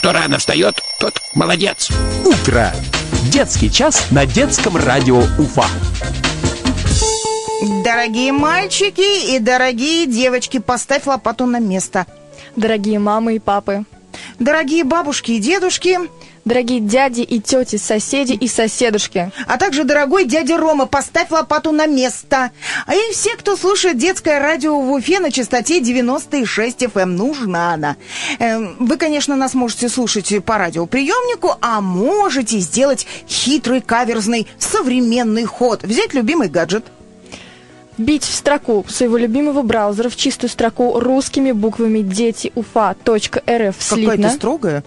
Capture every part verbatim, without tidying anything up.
Кто рано встает, тот молодец. Утро. Детский час на детском радио Уфа. Дорогие мальчики и дорогие девочки, поставь лопату на место. Дорогие мамы и папы. Дорогие бабушки и дедушки. Дорогие дяди и тети, соседи и соседушки. А также дорогой дядя Рома, поставь лопату на место. А и все, кто слушает детское радио в Уфе на частоте девяносто и шесть эф эм, нужна она. Вы, конечно, нас можете слушать по радиоприемнику, а можете сделать хитрый, каверзный, современный ход. Взять любимый гаджет. Вбить в строку своего любимого браузера в чистую строку русскими буквами дети уфа точка эр эф слитно. Какая-то строгая.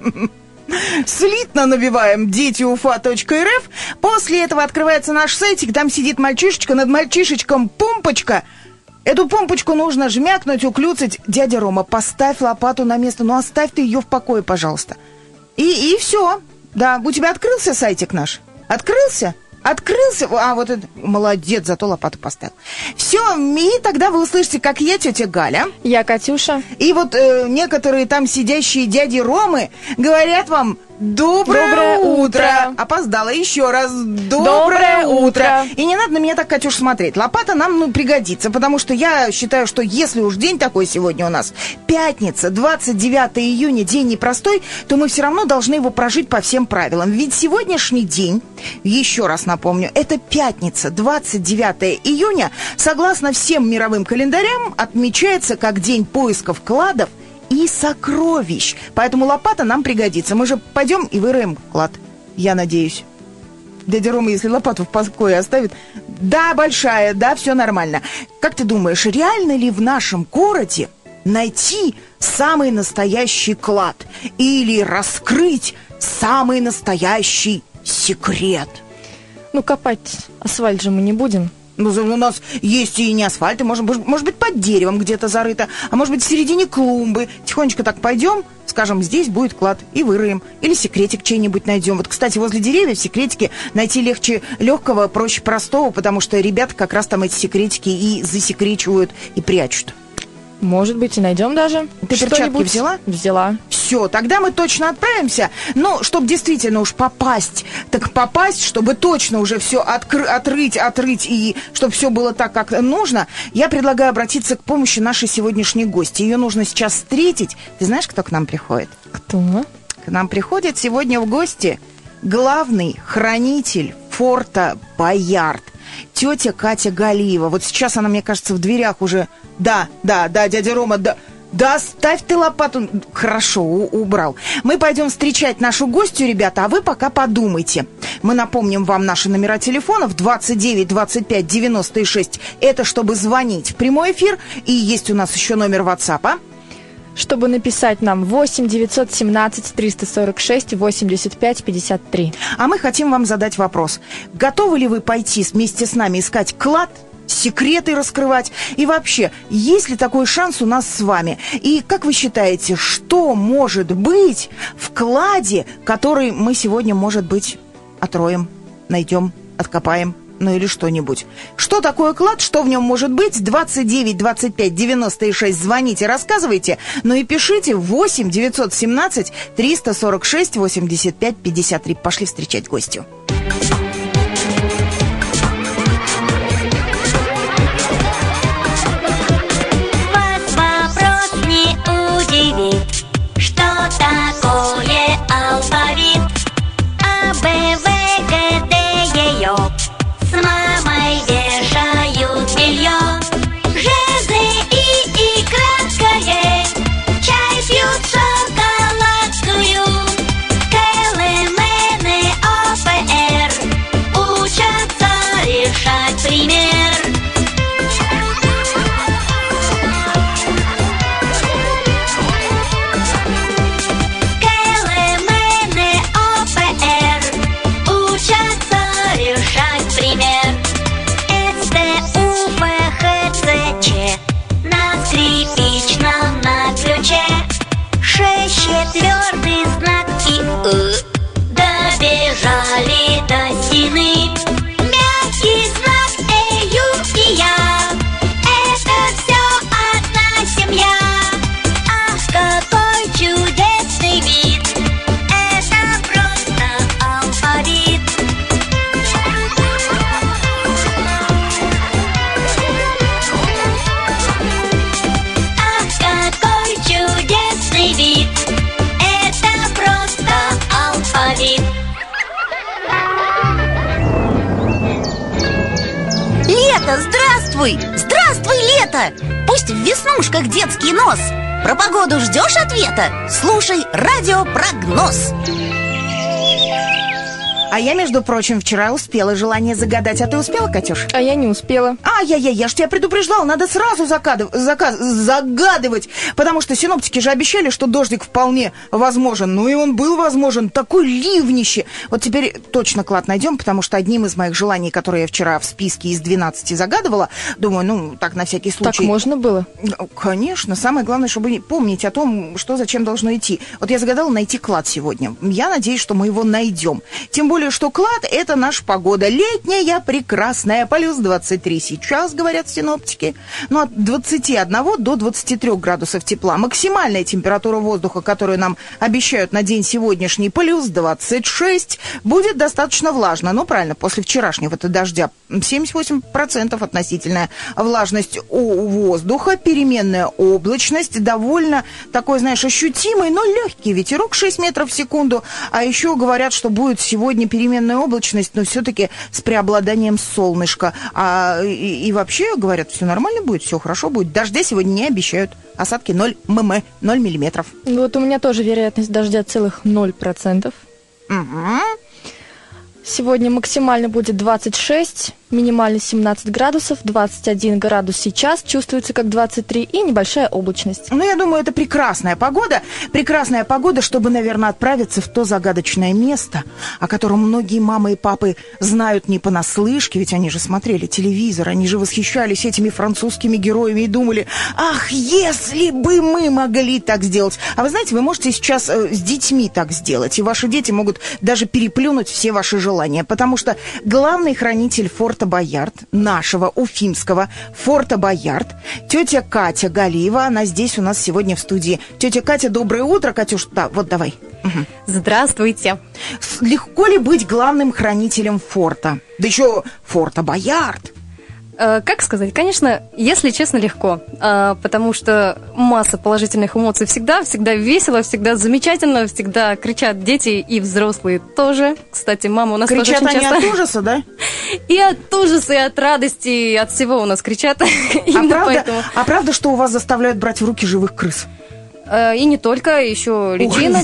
Слитно набиваем дети уфа точка эр эф. После этого открывается наш сайтик. Там сидит мальчишечка, над мальчишечком помпочка. Эту помпочку нужно жмякнуть, уклюцать. Дядя Рома, поставь лопату на место. Ну, оставь ты ее в покое, пожалуйста. И, и все. Да, у тебя открылся сайтик наш? Открылся? Открылся, а вот это, молодец, зато лопату поставил. Все, и тогда вы услышите, как я, тетя Галя. Я Катюша. И вот э, некоторые там сидящие дяди Ромы говорят вам доброе, доброе утро. утро. Опоздала еще раз. Доброе, Доброе утро. утро. И не надо на меня так, Катюш, смотреть. Лопата нам ну, пригодится, потому что я считаю, что если уж день такой сегодня у нас, пятница, двадцать девятое июня, день непростой, то мы все равно должны его прожить по всем правилам. Ведь сегодняшний день, еще раз напомню, это пятница, двадцать девятое июня, согласно всем мировым календарям, отмечается как день поисков кладов и сокровищ. Поэтому лопата нам пригодится. Мы же пойдем и выроем клад, я надеюсь. Дядя Рома, если лопату в покое оставит... Да, большая, да, все нормально. Как ты думаешь, реально ли в нашем городе найти самый настоящий клад? Или раскрыть самый настоящий секрет? Ну, копать асфальт же мы не будем. Ну, у нас есть и не асфальт, и может, может быть, под деревом где-то зарыто, а может быть, в середине клумбы. Тихонечко так пойдем, скажем, здесь будет клад, и выроем. Или секретик чей-нибудь найдем. Вот, кстати, возле деревьев секретики найти легче легкого, проще простого, потому что ребята как раз там эти секретики и засекречивают, и прячут. Может быть, и найдем даже. Ты перчатки взяла? Взяла. Все, тогда мы точно отправимся. Но, чтобы действительно уж попасть, так попасть, чтобы точно уже все откры- отрыть, отрыть, и чтобы все было так, как нужно, я предлагаю обратиться к помощи нашей сегодняшней гости. Ее нужно сейчас встретить. Ты знаешь, кто к нам приходит? Кто? К нам приходит сегодня в гости главный хранитель форта Боярд. Тетя Катя Галиева. Вот сейчас она, мне кажется, в дверях уже... Да, да, да, дядя Рома, да... Да, ставь ты лопату. Хорошо, у- убрал. Мы пойдем встречать нашу гостью, ребята, а вы пока подумайте. Мы напомним вам наши номера телефонов двадцать девять двадцать пять девяносто шесть. Это чтобы звонить в прямой эфир. И есть у нас еще номер WhatsApp. Чтобы написать нам восемь девятьсот семнадцать триста сорок шесть восемьдесят пять пятьдесят три. А мы хотим вам задать вопрос. Готовы ли вы пойти вместе с нами искать клад, секреты раскрывать? И вообще, есть ли такой шанс у нас с вами? И как вы считаете, что может быть в кладе, который мы сегодня, может быть, отроем, найдем, откопаем? Ну или что-нибудь. Что такое клад, что в нем может быть? двадцать девять двадцать пять девяносто шесть. Звоните, рассказывайте. Ну и пишите восемь девятьсот семнадцать триста сорок шесть восемьдесят пять пятьдесят три. Пошли встречать гостю. Вас вопрос не удивит, что такое алфавит. А, Б, В, Г, Д, Е, Ё. С мамой вешают белье. Ж, З, И, И краткое. Чай пьют шоколадную. К, Л, М, Н, О, П, Лето, здравствуй! Здравствуй, лето! Пусть в веснушках детский нос. Про погоду ждешь ответа? Слушай радиопрогноз. А я, между прочим, вчера успела желание загадать. А ты успела, Катюш? А я не успела. Ай-яй-яй, я ж тебя предупреждала, надо сразу закадыв... заказ... загадывать. Потому что синоптики же обещали, что дождик вполне возможен. Ну и он был возможен, такой ливнище. Вот теперь точно клад найдем, потому что одним из моих желаний, которые я вчера в списке из двенадцати загадывала, думаю, ну, так на всякий случай. Так можно было? Конечно. Самое главное, чтобы помнить о том, что зачем должно идти. Вот я загадала найти клад сегодня. Я надеюсь, что мы его найдем. Тем более, что клад – это наша погода. Летняя, прекрасная, плюс двадцать три сейчас, говорят синоптики. Ну, от двадцати одного до двадцати трёх градусов тепла. Максимальная температура воздуха, которую нам обещают на день сегодняшний, плюс двадцать шесть. Будет достаточно влажно. Ну, правильно, после вчерашнего-то дождя семьдесят восемь процентов относительная влажность у воздуха, переменная облачность, довольно такой, знаешь, ощутимый, но легкий ветерок шесть метров в секунду. А еще говорят, что будет сегодня переменная облачность, но все-таки с преобладанием солнышка. А, и, и вообще, говорят, все нормально будет, все хорошо будет. Дождя сегодня не обещают. Осадки ноль мм, ноль миллиметров. Вот у меня тоже вероятность дождя целых ноль процентов. Угу. Сегодня максимально будет двадцать шесть, минимально семнадцать градусов, двадцать один градус сейчас, чувствуется как двадцать три, и небольшая облачность. Ну, я думаю, это прекрасная погода. Прекрасная погода, чтобы, наверное, отправиться в то загадочное место, о котором многие мамы и папы знают не понаслышке, ведь они же смотрели телевизор, они же восхищались этими французскими героями и думали, ах, если бы мы могли так сделать. А вы знаете, вы можете сейчас э, с детьми так сделать, и ваши дети могут даже переплюнуть все ваши желания, потому что главный хранитель форта Боярд, нашего уфимского форта Боярд, тетя Катя Галиева, она здесь у нас сегодня в студии. Тетя Катя, доброе утро, Катюш. Да, вот давай. Угу. Здравствуйте. Легко ли быть главным хранителем форта? Да еще форта Боярд. Э, как сказать? Конечно, если честно, легко, э, потому что масса положительных эмоций всегда, всегда весело, всегда замечательно, всегда кричат дети и взрослые тоже. Кстати, мама у нас кричат тоже очень часто... Кричат они от ужаса, да? И от ужаса, и от радости, и от всего у нас кричат. А правда, а правда, что у вас заставляют брать в руки живых крыс? И не только, еще личинок,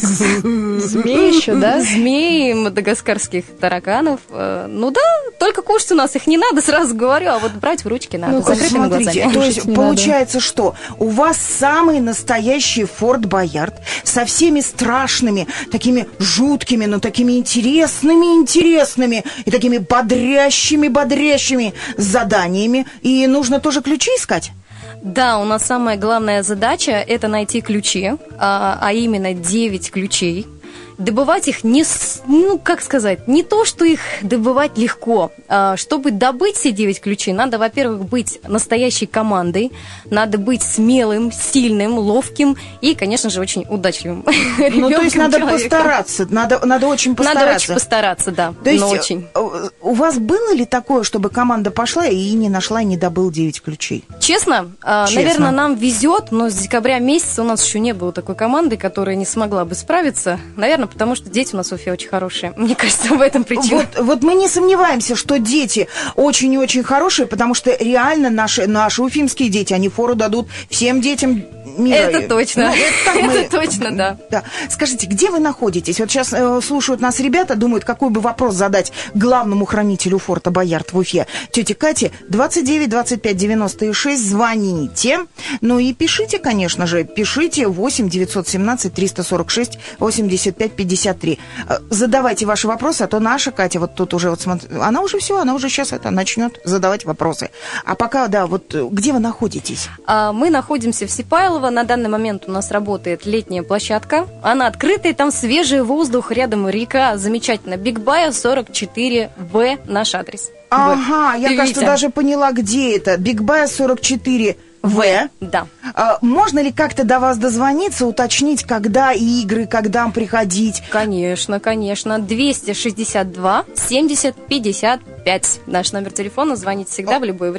змей еще, да? Змей, мадагаскарских тараканов. Ну да, только кушать у нас их не надо, сразу говорю, а вот брать в ручки надо, ну, с закрытыми глазами. То есть получается, надо. Что у вас самый настоящий форт Боярд со всеми страшными, такими жуткими, но такими интересными, интересными и такими бодрящими, бодрящими заданиями. И нужно тоже ключи искать? Да, у нас самая главная задача – это найти ключи, а, а именно девять ключей. Добывать их не, ну, как сказать, не то, что их добывать легко. А, чтобы добыть все девять ключей, надо, во-первых, быть настоящей командой, надо быть смелым, сильным, ловким и, конечно же, очень удачливым. Ну, то есть надо постараться, надо, надо очень постараться. Надо очень постараться, да, то есть но очень. У вас было ли такое, чтобы команда пошла и не нашла, и не добыл девять ключей? Честно, Честно, наверное, нам везет, но с декабря месяца у нас еще не было такой команды, которая не смогла бы справиться. Наверное, потому что дети у нас в Уфе очень хорошие. Мне кажется, в этом причина. Вот, вот мы не сомневаемся, что дети очень и очень хорошие, потому что реально наши, наши уфимские дети, они фору дадут всем детям мира. Это точно. Ну, это мы... это точно, да. да. Скажите, где вы находитесь? Вот сейчас э, слушают нас ребята, думают, какой бы вопрос задать главному хранителю форта Боярд в Уфе. Тете Кате двадцать девять двадцать пять девяносто шесть, звоните. Ну и пишите, конечно же, пишите восемь девятьсот семнадцать триста сорок шесть восемьдесят пять пятьдесят три. Задавайте ваши вопросы, а то наша Катя вот тут уже, вот смотри, она уже все, она уже сейчас это начнет задавать вопросы. А пока, да, вот где вы находитесь? А, мы находимся в Сипайлово. На данный момент у нас работает летняя площадка. Она открытая, там свежий воздух, рядом река, замечательно. Бигбая сорок четыре В, наш адрес. Ага, я, кажется, даже поняла, где это. Бигбая сорок четыре В. Да. А, можно ли как-то до вас дозвониться, уточнить, когда игры, когда приходить? Конечно, конечно. двести шестьдесят два семьдесят пятьдесят пять. Наш номер телефона, звонить всегда, в любое время.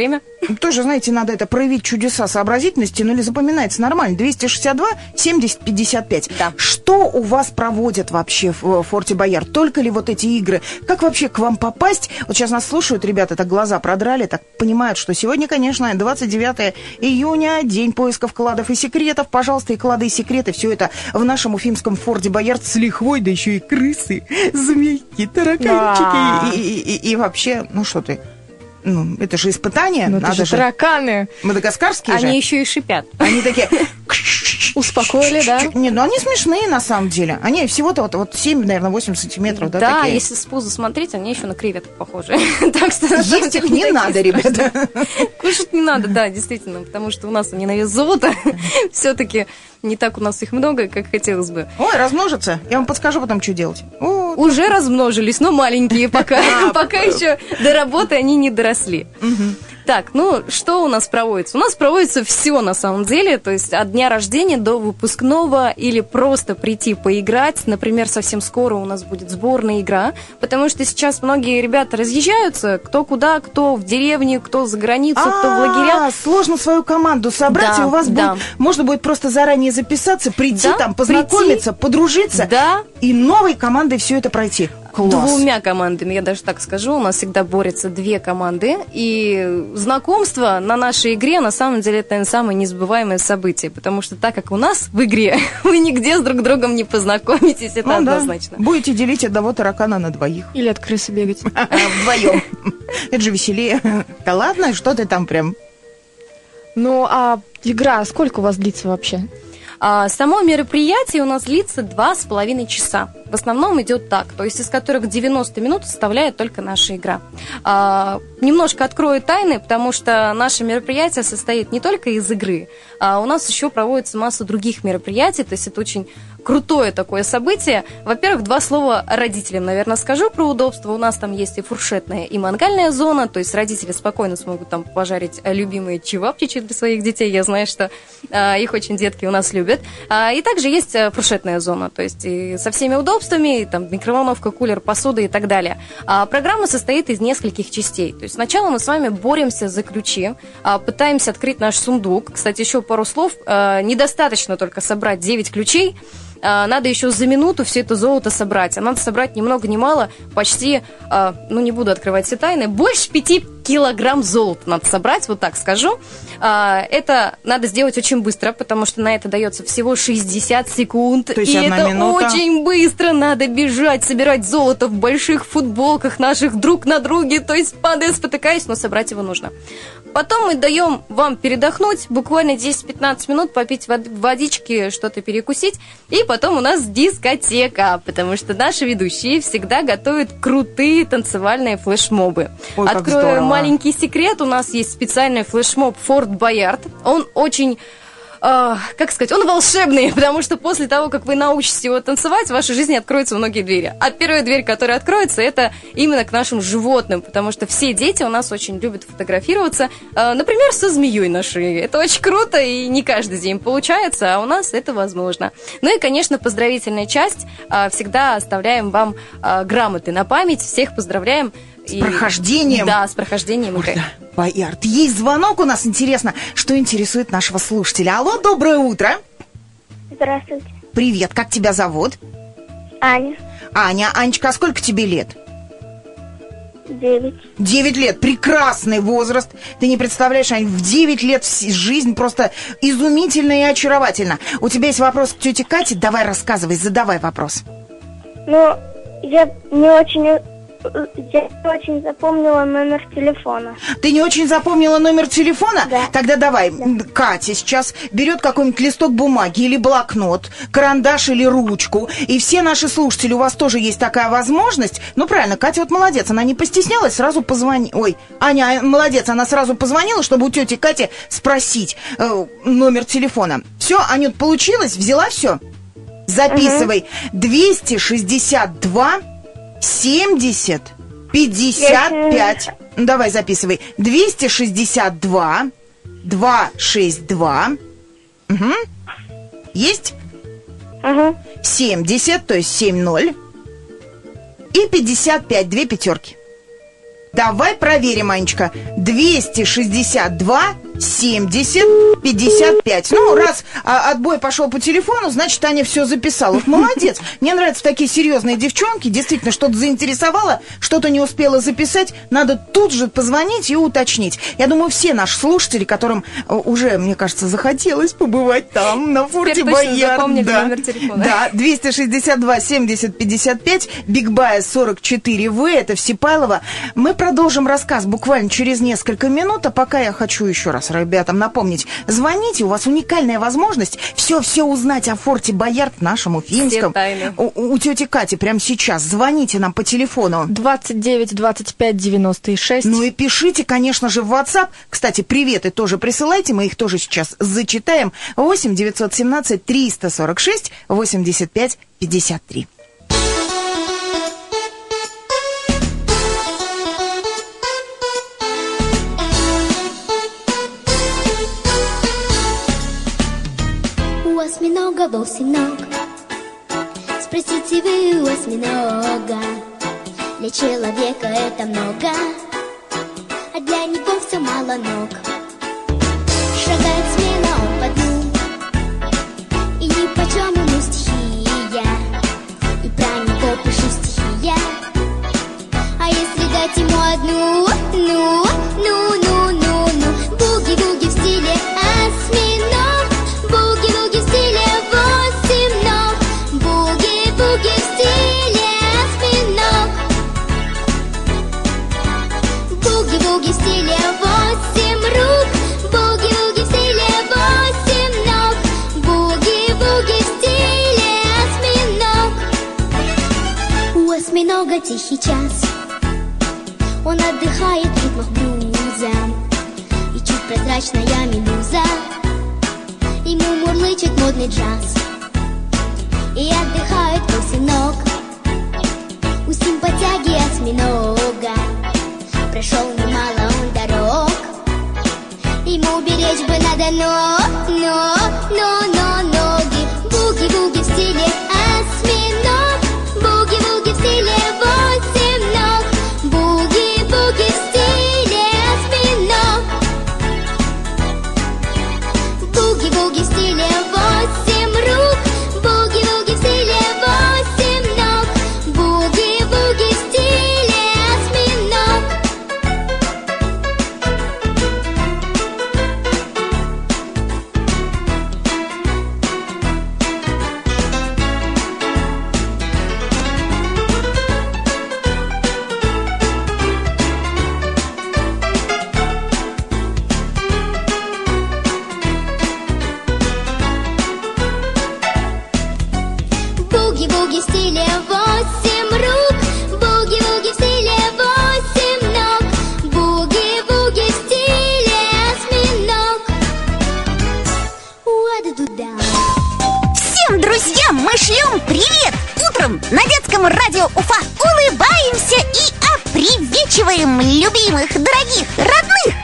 Тоже, знаете, надо это проявить чудеса сообразительности, ну или запоминается нормально. двести шестьдесят два семьдесят пятьдесят пять. Да. Что у вас проводят вообще в Форте Боярд? Только ли вот эти игры? Как вообще к вам попасть? Вот сейчас нас слушают ребята, так глаза продрали, так понимают, что сегодня, конечно, двадцать девятое июня, день поисков кладов и секретов. Пожалуйста, и клады, и секреты, все это в нашем уфимском Форте Боярд с лихвой, да еще и крысы, змейки, тараканчики Да. и, и, и, и вообще, ну что ты... Ну, это же испытание. Ну, это надо же тараканы. Мадагаскарские же. Они еще и шипят. Они такие... Успокоили, да? Не, ну они смешные на самом деле. Они всего-то вот, вот семь, наверное, восемь сантиметров, да, Да, такие? если с пуза смотреть, они еще на креветок похожи. Так что Есть их не надо, ребята. Кушать не надо, да, действительно, потому что у нас они на вес золота. Все-таки не так у нас их много, как хотелось бы. Ой, размножатся. Я вам подскажу потом, что делать. О, Уже размножились, но маленькие пока. Пока еще до работы они не доросли. Так, ну, что у нас проводится? У нас проводится все на самом деле, то есть от дня рождения до выпускного или просто прийти поиграть. Например, совсем скоро у нас будет сборная игра, потому что сейчас многие ребята разъезжаются, кто куда, кто в деревне, кто за границу, кто в лагеря. А, сложно свою команду собрать, Да, и у вас да. будет, можно будет просто заранее записаться, прийти Да, там, познакомиться, подружиться, Да. и новой командой все это пройти. Класс. Двумя командами, я даже так скажу. У нас всегда борются две команды. И знакомство на нашей игре, на самом деле, это, наверное, самое незабываемое событие. Потому что так как у нас в игре, вы нигде с друг другом не познакомитесь, это Ну да. однозначно. Будете делить одного таракана на двоих. Или от крысы бегать. Вдвоем. Это же веселее. Да ладно, что ты там прям... Ну, а игра сколько у вас длится вообще? А само мероприятие у нас длится два с половиной часа. В основном идет так, то есть из которых девяносто минут составляет только наша игра. А, немножко открою тайны, потому что наше мероприятие состоит не только из игры, а у нас еще проводится масса других мероприятий, то есть это очень крутое такое событие. Во-первых, два слова родителям, наверное, скажу про удобство. У нас там есть и фуршетная, и мангальная зона, то есть родители спокойно смогут там пожарить любимые чевапчичи для своих детей. Я знаю, что а, их очень детки у нас любят. А, и также есть фуршетная зона, то есть и со всеми удобствами, и там микроволновка, кулер, посуда и так далее. А, программа состоит из нескольких частей. То есть сначала мы с вами боремся за ключи, а, пытаемся открыть наш сундук. Кстати, еще пару слов. А, недостаточно только собрать девять ключей. Надо еще за минуту все это золото собрать. А надо собрать ни много ни мало, почти, ну не буду открывать все тайны, больше пяти килограмм золота надо собрать, вот так скажу. Это надо сделать очень быстро, потому что на это дается всего шестьдесят секунд. То есть и одна это минута. очень быстро. Надо бежать, собирать золото в больших футболках наших друг на друге, то есть падая, спотыкаясь, но собрать его нужно. Потом мы даем вам передохнуть, буквально десять-пятнадцать минут, попить водички, что-то перекусить, и потом у нас дискотека, потому что наши ведущие всегда готовят крутые танцевальные флешмобы. Ой, как Открою здорово. маленький секрет, у нас есть специальный флешмоб Форт Боярд, он очень... Uh, как сказать, он волшебный, потому что после того, как вы научитесь его танцевать, в вашей жизни откроются многие двери. А первая дверь, которая откроется, это именно к нашим животным, потому что все дети у нас очень любят фотографироваться, uh, например, со змеей на шее. Это очень круто, и не каждый день получается, а у нас это возможно. Ну и, конечно, поздравительная часть. Uh, всегда оставляем вам uh, грамоты на память, всех поздравляем. С и... прохождением. Да, с прохождением игры. Боярд, есть звонок у нас, интересно, что интересует нашего слушателя. Алло, доброе утро. Здравствуйте. Привет, как тебя зовут? Аня. Аня, Анечка, а сколько тебе лет? Девять. Девять лет, прекрасный возраст. Ты не представляешь, Ань, в девять лет жизнь просто изумительна и очаровательна. У тебя есть вопрос к тете Кате? Давай рассказывай, задавай вопрос. Ну, я не очень... Я не очень запомнила номер телефона. Ты не очень запомнила номер телефона? Да. Тогда давай, Да. Катя сейчас берет какой-нибудь листок бумаги или блокнот, карандаш или ручку. И все наши слушатели, у вас тоже есть такая возможность. Ну, правильно, Катя вот молодец, она не постеснялась, сразу позвонила. Ой, Аня молодец, она сразу позвонила, чтобы у тети Кати спросить э, номер телефона. Все, Анют, получилось? Взяла все? Записывай. двести шестьдесят два семьдесят пятьдесят пять. Ну, давай записывай. двести шестьдесят два двести шестьдесят два. Угу. Есть? Угу. семьдесят, то есть семь ноль. И пятьдесят пять, две пятерки. Давай проверим, Анечка. двести шестьдесят два семьдесят пятьдесят пять. Ну, раз а, отбой пошел по телефону, значит, Таня все записала. Вот молодец. Мне нравятся такие серьезные девчонки. Действительно, что-то заинтересовало, что-то не успела записать. Надо тут же позвонить и уточнить. Я думаю, все наши слушатели, которым уже, мне кажется, захотелось побывать там, на форте Боярд. Запомнили да. номер телефона. Да, двести шестьдесят два семьдесят пятьдесят пять, Бигбая сорок четыре вэ, это в Сипайлово. Мы продолжим рассказ буквально через несколько минут, а пока я хочу еще раз ребятам напомнить, звоните, у вас уникальная возможность все-все узнать о форте Боярд, нашем уфимском. У, у тети Кати прямо сейчас. Звоните нам по телефону. двадцать девять двадцать пять девяносто шесть. Ну и пишите, конечно же, в WhatsApp. Кстати, приветы тоже присылайте, мы их тоже сейчас зачитаем. восемь девятьсот семнадцать триста сорок шесть восемьдесят пять пятьдесят три. Осьминога восемь ног. Спросите вы у осьминога. Для человека это много, а для него все мало ног. Шагает смело он по дну, и нипочем ему стихия, и про него пишу стихия. А если дать ему одну, ну, ну, ну, ну, ну, буги-буги в стиле осьминог. Буги-буги в стиле восемь ног. Буги-буги в стиле осьминог. Буги-буги в стиле восемь рук. Буги-буги в стиле восемь ног. Буги-буги в стиле осьминог. У осьминога тихий час. Он отдыхает в ритмах блюза, и чуть прозрачная медуза ему мурлычет модный джаз. И отдыхает восемь ног. У симпатяги осьминога прошел немало он дорог. Ему беречь бы надо, но, но, но, но ноги. Буги-буги в стиле осьминог. Буги-буги в стиле восемь ног. Буги-буги в стиле осьминог. Буги-буги в стиле восемь рук. Буги-буги в стиле восемь ног. Буги-буги в стиле осьминог. Буги-буги в стиле восемь рук. Буги-буги в стиле восемь ног. Буги-буги в стиле осьминог. Уа-да-ду-да. Всем друзьям мы шлем привет! Утром на детском радио Уфа улыбаемся и оприветчиваем любимых, дорогих, родных!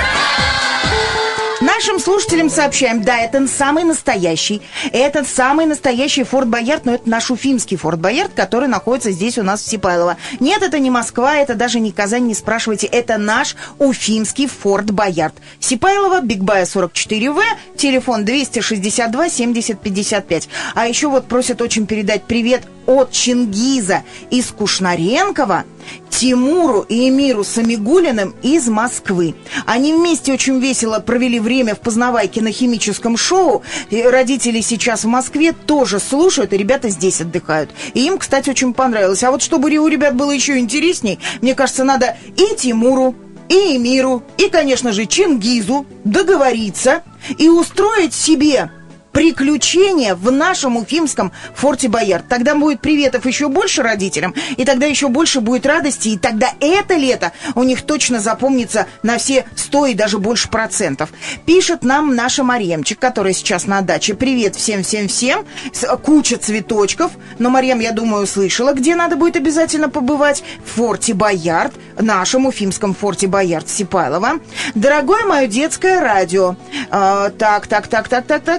Нашим слушателям сообщаем, да, это самый настоящий, это самый настоящий Форт Боярд, но это наш уфимский Форт Боярд, который находится здесь у нас в Сипайлово. Нет, это не Москва, это даже не Казань, не спрашивайте, это наш уфимский Форт Боярд. Сипайлово, Бигбая сорок четыре вэ, телефон двести шестьдесят два семьдесят пятьдесят пять. А еще вот просят очень передать привет от Чингиза из Кушнаренкова Тимуру и Эмиру Самигулиным из Москвы. Они вместе очень весело провели время в Познавайке на химическом шоу. И родители сейчас в Москве тоже слушают, и ребята здесь отдыхают. И им, кстати, очень понравилось. А вот чтобы у ребят было еще интересней, мне кажется, надо и Тимуру, и Эмиру, и, конечно же, Чингизу договориться и устроить себе приключения в нашем уфимском Форте Боярд. Тогда будет приветов еще больше родителям, и тогда еще больше будет радости, и тогда это лето у них точно запомнится на все сто и даже больше процентов. Пишет нам наша Марьемчик, которая сейчас на даче. Привет всем-всем-всем. Куча цветочков. Но Марьям, я думаю, услышала, где надо будет обязательно побывать. В Форте Боярд, нашем уфимском Форте Боярд Сипайлово. Дорогое мое детское радио. А, так, так, так, так, так, так, так.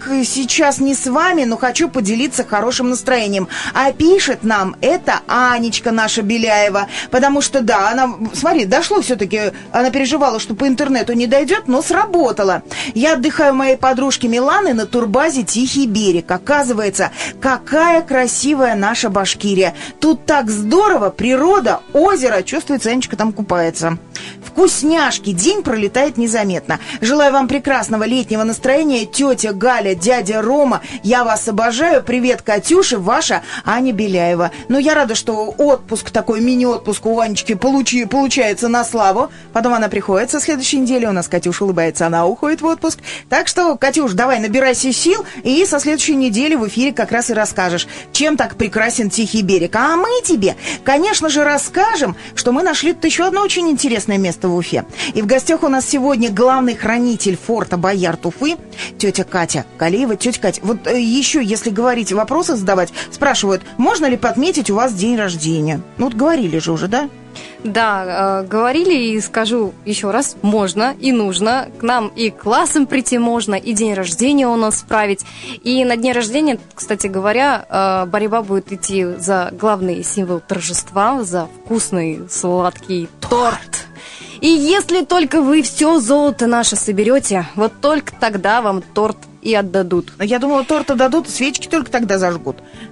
сейчас не с вами, но хочу поделиться хорошим настроением. А пишет нам это Анечка наша Беляева. Потому что, да, она, смотри, дошло все-таки, она переживала, что по интернету не дойдет, но сработало. Я отдыхаю у моей подружки Миланы на турбазе «Тихий берег». Оказывается, какая красивая наша Башкирия. Тут так здорово, природа, озеро. Чувствуется, Анечка там купается. Вкусняшки. День пролетает незаметно. Желаю вам прекрасного летнего настроения. Тетя Галя, дядя Рома, я вас обожаю. Привет, Катюша, ваша Аня Беляева. Ну, я рада, что отпуск, такой мини-отпуск у Анечки получи, получается на славу. Потом она приходит со следующей недели. У нас Катюша улыбается, она уходит в отпуск. Так что, Катюш, давай, набирайся сил. И со следующей недели в эфире как раз и расскажешь, чем так прекрасен Тихий берег. А мы тебе, конечно же, расскажем, что мы нашли тут еще одно очень интересное место в Уфе. И в гостях у нас сегодня главный хранитель форта Боярд Уфы, тетя Катя Калеева. Тетя Катя, вот э, еще, если говорить, вопросы задавать, спрашивают, можно ли подметить у вас день рождения? Ну, вот говорили же уже, да? Да, э, говорили, и скажу еще раз, можно и нужно. К нам и классом прийти можно, и день рождения у нас справить. И на дне рождения, кстати говоря, э, борьба будет идти за главный символ торжества, за вкусный сладкий торт. И если только вы все золото наше соберете, вот только тогда вам торт и отдадут. Я думала, торт отдадут, свечки только тогда зажгут.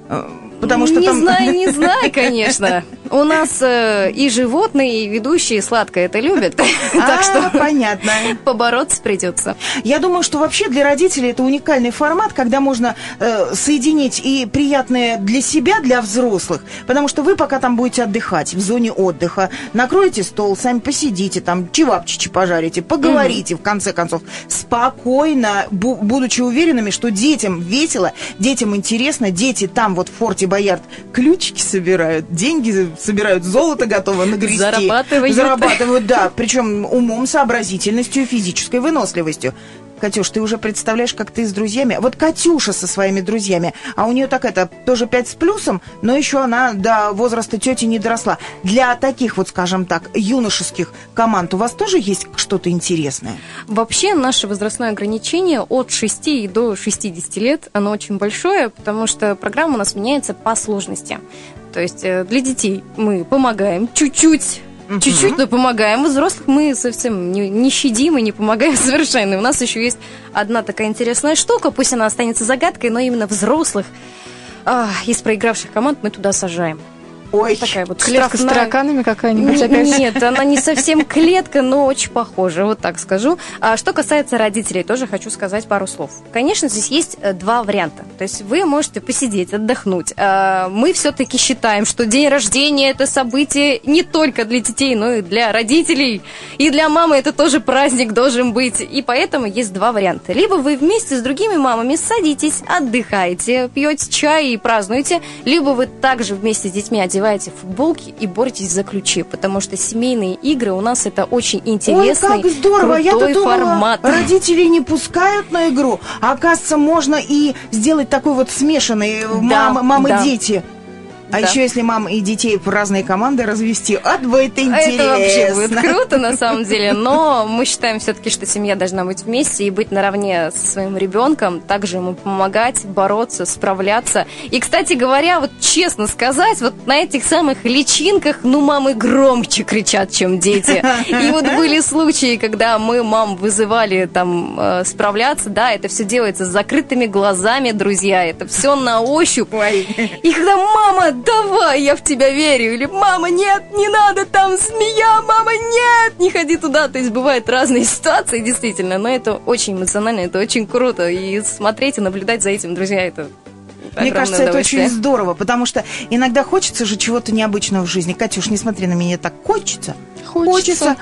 Потому что не там... знаю, не знаю, конечно. У нас э, и животные, и ведущие сладкое это любят. Так что понятно. Побороться придется. Я думаю, что вообще для родителей это уникальный формат, когда можно э, соединить и приятное для себя, для взрослых. Потому что вы пока там будете отдыхать в зоне отдыха, накроете стол, сами посидите, там чевапчичи пожарите, поговорите, в конце концов, спокойно, бу- будучи уверенными, что детям весело, детям интересно, дети там вот в форте Боярд ключики собирают, деньги собирают, золото готово нагрести. Зарабатывают. Зарабатывают, да. Причем умом, сообразительностью, физической выносливостью. Катюш, ты уже представляешь, как ты с друзьями... Вот Катюша со своими друзьями, а у нее так это, тоже пять с плюсом, но еще она до возраста тети не доросла. Для таких вот, скажем так, юношеских команд у вас тоже есть что-то интересное? Вообще, наше возрастное ограничение от шести до шестидесяти лет, оно очень большое, потому что программа у нас меняется по сложности. То есть для детей мы помогаем чуть-чуть, Uh-huh. Чуть-чуть, но помогаем. У взрослых мы совсем не, не щадим и не помогаем совершенно. У нас еще есть одна такая интересная штука, пусть она останется загадкой, но именно взрослых а, из проигравших команд мы туда сажаем. Ой, такая вот клетка штрафная... с тараканами какая-нибудь опять? Нет, она не совсем клетка, но очень похожа, вот так скажу. А что касается родителей, тоже хочу сказать пару слов. Конечно, здесь есть два варианта. То есть вы можете посидеть, отдохнуть. Мы все-таки считаем, что день рождения – это событие не только для детей, но и для родителей. И для мамы это тоже праздник должен быть. И поэтому есть два варианта. Либо вы вместе с другими мамами садитесь, отдыхаете, пьете чай и празднуете, либо вы также вместе с детьми одеваете одеваете футболки и боретесь за ключи, потому что семейные игры у нас это очень интересный, Ой, как здорово! крутой Я-то думала, формат. Родители не пускают на игру, а оказывается, можно и сделать такой вот смешанный Да, мамы, мамы да. дети. А Да. еще если мам и детей в разные команды развести, а будет интересно. Это вообще будет круто, на самом деле. Но мы считаем все-таки, что семья должна быть вместе и быть наравне со своим ребенком, также ему помогать, бороться, справляться. И, кстати говоря, вот честно сказать, вот на этих самых личинках, ну, мамы громче кричат, чем дети. И вот были случаи, когда мы мам вызывали там э, справляться, да, это все делается с закрытыми глазами, друзья, это все на ощупь. И когда мама, давай, я в тебя верю. Или мама, нет, не надо, там змея, мама, нет, не ходи туда. То есть бывают разные ситуации, действительно, но это очень эмоционально, это очень круто. И смотреть и наблюдать за этим, друзья, это Мне кажется, это очень здорово, потому что иногда хочется же чего-то необычного в жизни. Катюш, не смотри на меня, так хочется. Хочется.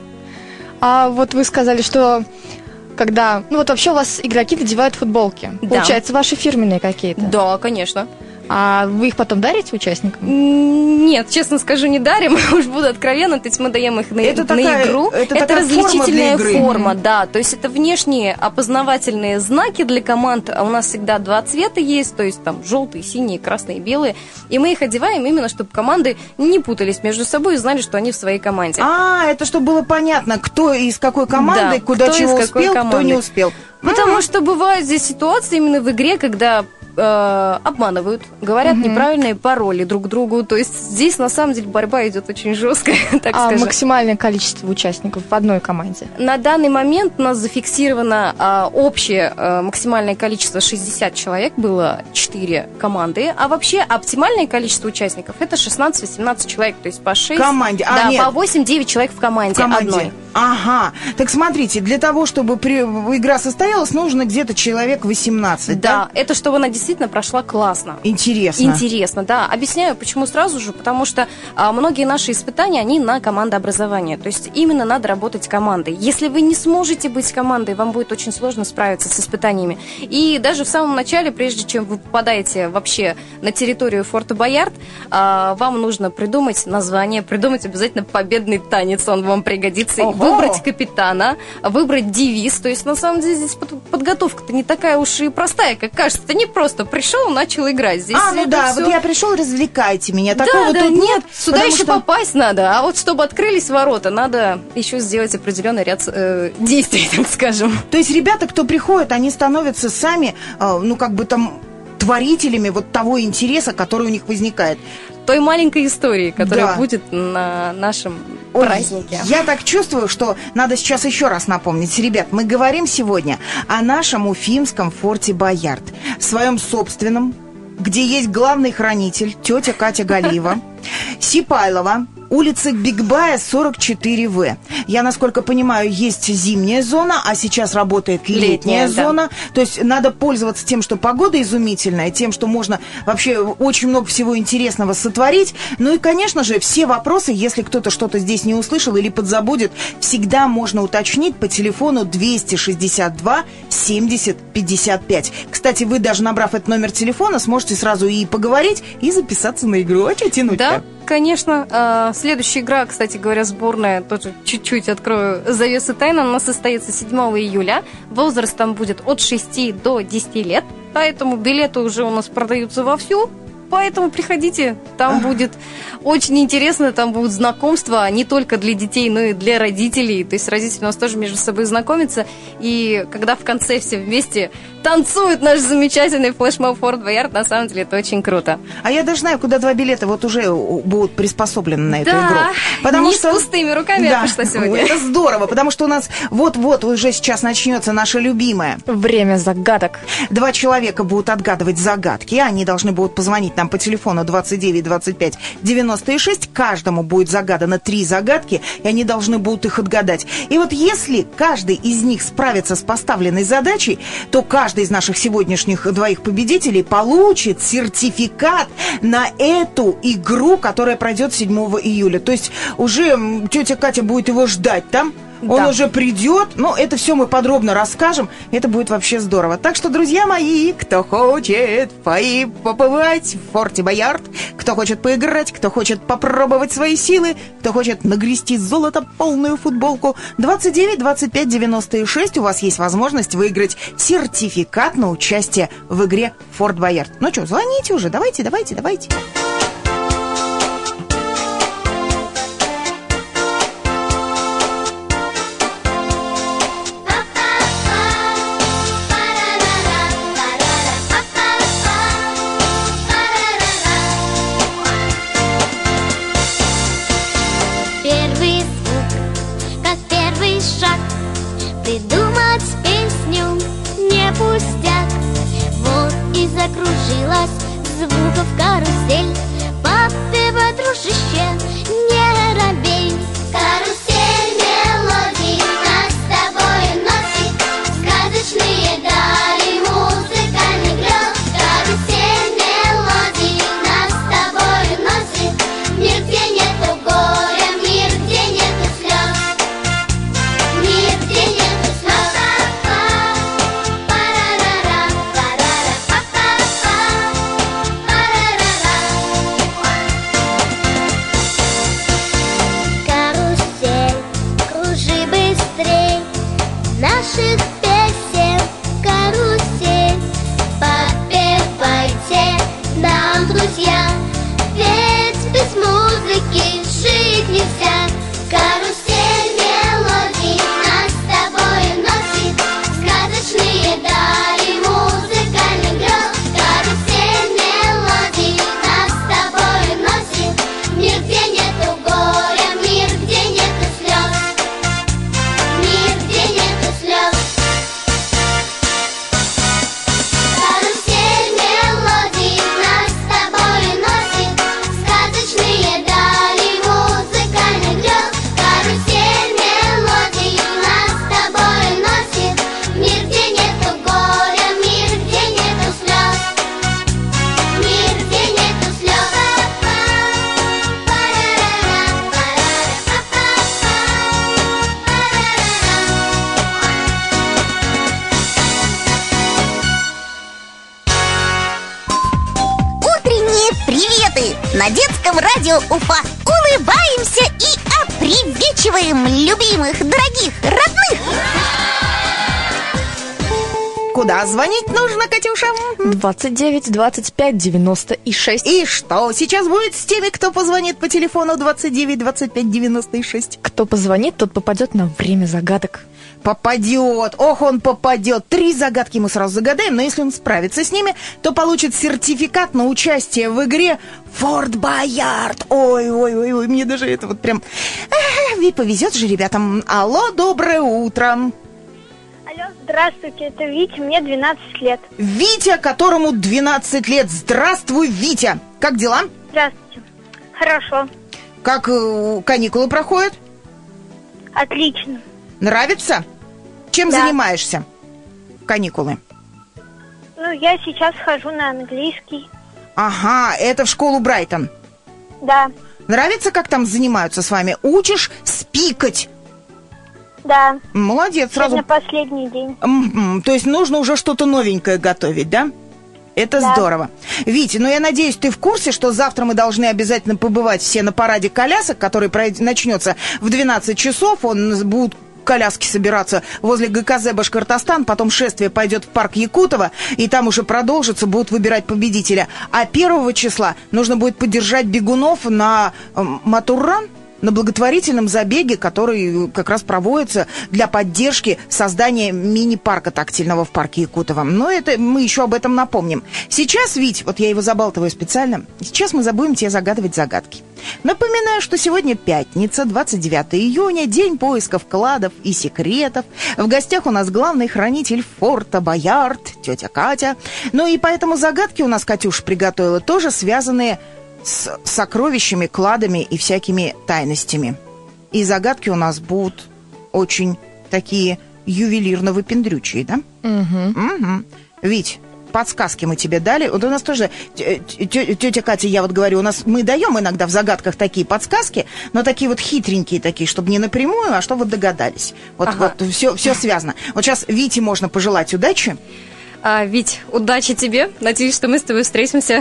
А вот вы сказали, что когда... Ну вот вообще у вас игроки надевают футболки. Да. Получается, ваши фирменные какие-то? Да, конечно. А вы их потом дарите участникам? Нет, честно скажу, не дарим, уж буду откровенна, то есть мы даем их на, Это на такая- игру. это Это такая различительная форма для игры. форма, да, то есть это внешние опознавательные знаки для команд. А у нас всегда два цвета есть, то есть там желтые, синие, красные, белые. И мы их одеваем именно, чтобы команды не путались между собой и знали, что они в своей команде. А, это чтобы было понятно, кто из какой команды, Да, куда кто чего из какой успел, кто команды. не успел. Потому что бывают здесь ситуации именно в игре, когда э, обманывают, говорят mm-hmm. неправильные пароли друг другу. То есть здесь на самом деле борьба идет очень жесткая, так а скажем. Максимальное количество участников в одной команде? На данный момент у нас зафиксировано а, общее а, максимальное количество шестьдесят человек, было четыре команды, а вообще оптимальное количество участников это шестнадцать-восемнадцать человек, то есть по шесть, команде. А, да, нет. по восемь-девять человек в команде, в команде одной. Ага, так смотрите, для того, чтобы при... игра состоялась, нужно где-то человек восемнадцать, да? Да, это чтобы она действительно прошла классно. Интересно. Интересно, да. Объясняю, почему сразу же, потому что а, многие наши испытания, они на командообразование, то есть именно надо работать командой. Если вы не сможете быть командой, вам будет очень сложно справиться с испытаниями. И даже в самом начале, прежде чем вы попадаете вообще на территорию Форта Боярд, а, вам нужно придумать название, придумать обязательно победный танец, он вам пригодится. Ого! Выбрать капитана, выбрать девиз. То есть, на самом деле, здесь подготовка-то не такая уж и простая, как кажется. Ты не просто пришел, начал играть. Здесь а, ну да, всё... вот я пришел, развлекайте меня. Такого да, да, тут нет, нет. Сюда еще что... попасть надо. А вот чтобы открылись ворота, надо еще сделать определенный ряд э, действий, так скажем. То есть ребята, кто приходит, они становятся сами, э, ну, как бы там, творителями вот того интереса, который у них возникает. Той маленькой истории, которая да. будет на нашем Ой, празднике. Я так чувствую, что надо сейчас еще раз напомнить. Ребят, мы говорим сегодня о нашем уфимском Форте Боярд, своем собственном, где есть главный хранитель, тетя Катя Галиева, Сипайлова, улица Бигбая, сорок четыре вэ. Я, насколько понимаю, есть зимняя зона, а сейчас работает летняя, летняя зона. Да. То есть надо пользоваться тем, что погода изумительная, тем, что можно вообще очень много всего интересного сотворить. Ну и, конечно же, все вопросы, если кто-то что-то здесь не услышал или подзабудет, всегда можно уточнить по телефону двести шестьдесят два семьдесят пятьдесят пять. Кстати, вы даже набрав этот номер телефона, сможете сразу и поговорить, и записаться на игру. А что тянуть-то? Да, конечно. Следующая игра, кстати говоря, сборная, тоже чуть-чуть открою завесу тайны, она состоится седьмого июля. Возраст там будет от шести до десяти лет, поэтому билеты уже у нас продаются вовсю. Поэтому приходите, там будет очень интересно, там будут знакомства не только для детей, но и для родителей. То есть родители у нас тоже между собой знакомятся. И когда в конце все вместе танцуют наш замечательный флешмоб Форт Боярд, на самом деле это очень круто. А я даже знаю, куда два билета вот уже будут приспособлены на эту да, игру. Потому не что... с пустыми руками да, я пришла сегодня. Это здорово, потому что у нас вот-вот уже сейчас начнется наше любимое время загадок. Два человека будут отгадывать загадки. Они должны будут позвонить нам по телефону двадцать девять двадцать пять девяносто шесть. Каждому будет загадано три загадки, и они должны будут их отгадать. И вот если каждый из них справится с поставленной задачей, то каждый из наших сегодняшних двоих победителей получит сертификат на эту игру, которая пройдет седьмого июля. То есть уже тетя Катя будет его ждать там. Он да. уже придет, но это все мы подробно расскажем, это будет вообще здорово. Так что, друзья мои, кто хочет побывать в Форте Боярд, кто хочет поиграть, кто хочет попробовать свои силы, кто хочет нагрести золото полную футболку, двадцать девять двадцать пять девяносто шесть, у вас есть возможность выиграть сертификат на участие в игре Форт Боярд. Ну что, звоните уже, давайте, давайте, давайте. Закружилась звуков карусель. Попева, дружище, не робей. Карусель мелодий нас с тобой носит, сказочные дали, музыкальный грез. Карусель мелодий нас с тобой носит, мир, где нету горя, мир, где нету слез, мир, где нету слез. Наших песен карусель, подпевайте нам, друзья, ведь без музыки жить нельзя. Карусель мелодий нас с тобой носит, сказочные мы на детском радио Уфа улыбаемся и опривечиваем любимых, дорогих, родных. Куда звонить нужно, Катюша? двадцать девять двадцать пять девяносто и шесть. И что сейчас будет с теми, кто позвонит по телефону двадцать девять двадцать пять девяносто шесть? Кто позвонит, тот попадет на время загадок. Попадет, ох, он попадет. Три загадки мы сразу загадаем, но если он справится с ними, то получит сертификат на участие в игре Форт Боярд. Ой, ой, ой, ой, мне даже это вот прям... Ведь повезет же ребятам. Алло, доброе утро. Алло, здравствуйте, это Витя, мне двенадцать лет. Витя, которому двенадцать лет. Здравствуй, Витя. Как дела? Здравствуйте. Хорошо. Как э, каникулы проходят? Отлично. Нравится? Чем Да. занимаешься в каникулы? Ну, я сейчас хожу на английский. Ага, это в школу Брайтон. Да, Нравится, как там занимаются с вами? Учишь спикать? да. Молодец, сразу. Сегодня последний день. М-м, то есть нужно уже что-то новенькое готовить, да? Это Да. здорово. Витя, ну я надеюсь, ты в курсе, что завтра мы должны обязательно побывать все на параде колясок, который пройд- начнется в двенадцать часов. Он будут коляски собираться возле ГКЗ Башкортостан, потом шествие пойдет в парк Якутова, и там уже продолжится, будут выбирать победителя. А первого числа нужно будет поддержать бегунов на э, Матурран, на благотворительном забеге, который как раз проводится для поддержки создания мини-парка тактильного в парке Якутова. Но это мы еще об этом напомним. Сейчас, Вить, вот я его забалтываю специально, сейчас мы забудем тебе загадывать загадки. Напоминаю, что сегодня пятница, двадцать девятого июня, день поисков кладов и секретов. В гостях у нас главный хранитель форта Боярд, тетя Катя. Ну и поэтому загадки у нас Катюша приготовила, тоже связанные с сокровищами, кладами и всякими тайностями. И загадки у нас будут очень такие ювелирно-выпендрючие, да? Угу. Угу. Вить, подсказки мы тебе дали. Вот у нас тоже, тетя Катя, я вот говорю, у нас мы даем иногда в загадках такие подсказки, но такие вот хитренькие такие, чтобы не напрямую, а чтобы вы догадались. Вот, Ага. вот все, все связано. Вот сейчас Вите можно пожелать удачи. А, Вить, удачи тебе. Надеюсь, что мы с тобой встретимся.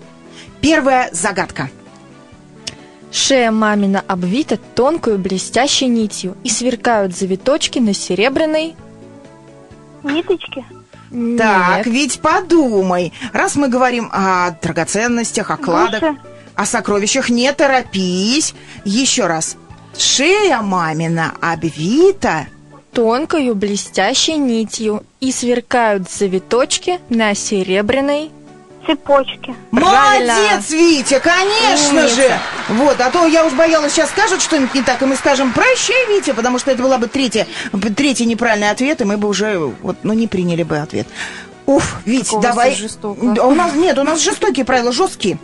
Первая загадка. Шея мамина обвита тонкую блестящей нитью, и сверкают завиточки на серебряной... Ниточки? Так, Нет. ведь подумай. Раз мы говорим о драгоценностях, о кладах, Груши. о сокровищах, не торопись. Еще раз. Шея мамина обвита... Тонкою блестящей нитью, и сверкают завиточки на серебряной... Цепочки. Правильно. Молодец, Витя, конечно Умница. же. Вот, а то я уж боялась, сейчас скажут что-нибудь не так, и мы скажем «Прощай, Витя», потому что это была бы третья, третий неправильный ответ, и мы бы уже, вот, ну, не приняли бы ответ. Уф, Вить, Какого давай. вас жестоко. Да, у нас, нет, у нас жестокие правила, жесткие.